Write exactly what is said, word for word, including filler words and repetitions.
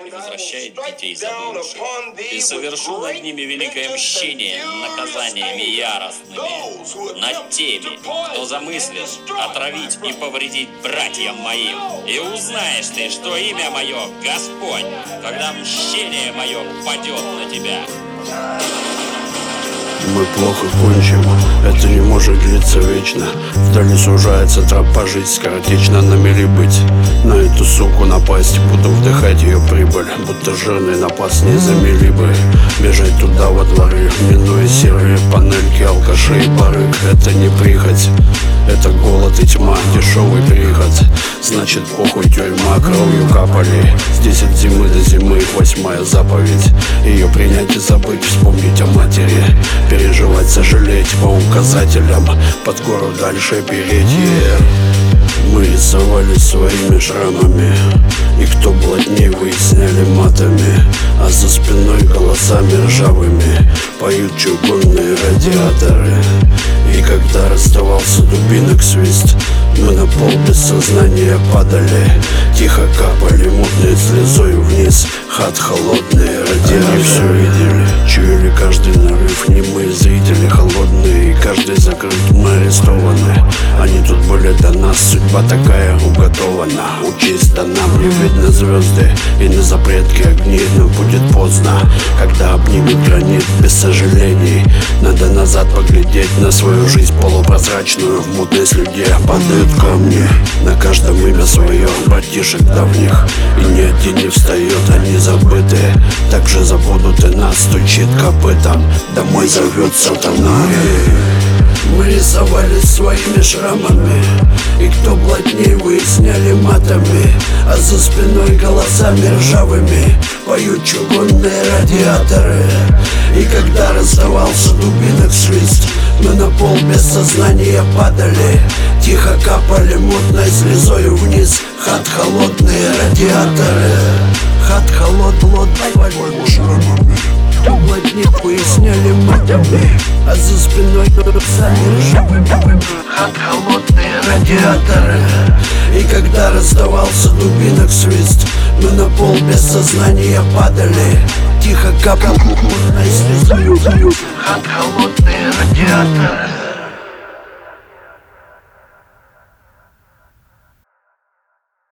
и возвращает детей заблудших, и совершу над ними великое мщение наказаниями яростными, над теми, кто замыслит отравить и повредить братьям моим. И узнаешь ты, что имя мое Господь, когда мщение мое падет на тебя. Мы плохо кончим, это не может длиться вечно. Вдали сужается тропа, жить скоротечно. На мели быть, на эту суку напасть, буду вдыхать ее прибыль, будто жирный напас не замели бы. Бежать туда во дворы, минуя серые панельки, алкаши и барыг. Это не прихоть, это голод и тьма, дешевый приход. Значит похуй, тюрьма, кровью капали. Здесь от зимы до зимы восьмая заповедь. Ее принять и забыть, вспомнить о матери, переживать, сожалеть по указателям, под гору дальше переть. Yeah. Мы рисовали своими шрамами, и кто плотнее выясняли матами, а за спиной голосами ржавыми поют чугунные радиаторы. И когда раздавался дубинок свист, мы на пол без сознания падали, тихо капали мутной слезой вниз. Хат холодные радиаторы. Они все видели, чуяли каждый нарыв. Немые зрители холодные, и каждый закрыт. Мы арестованы, они тут были до нас. Судьба такая уготована, учесть да нам. Не видно звезды и на запретке огни, но будет поздно, когда обнимет гранит без сожалений. Надо назад поглядеть на свою жизнь полупрозрачную. В мутной слюде падают камни, на каждом имя свое, братишек давних. И ни один не встает, они забыты, так же забудут и нас. Стучит копытом, домой зовет сатана. Мы рисовали своими шрамами, и кто плотнее выясняли матами, а за спиной голосами ржавыми поют чугунные радиаторы. И когда раздавался дубинок свист, мы на пол без сознания падали, тихо капали мутной слезою вниз. Хат холодные радиаторы. Хат холод, плотной шрамами, кто плотнее выясняли матами, а за спиной голосами ржавыми. Хат холодные радиаторы. И когда раздавался дубинок свист, мы на пол без сознания падали, тихо капал мутной слезою. Хат холодные радиаторы.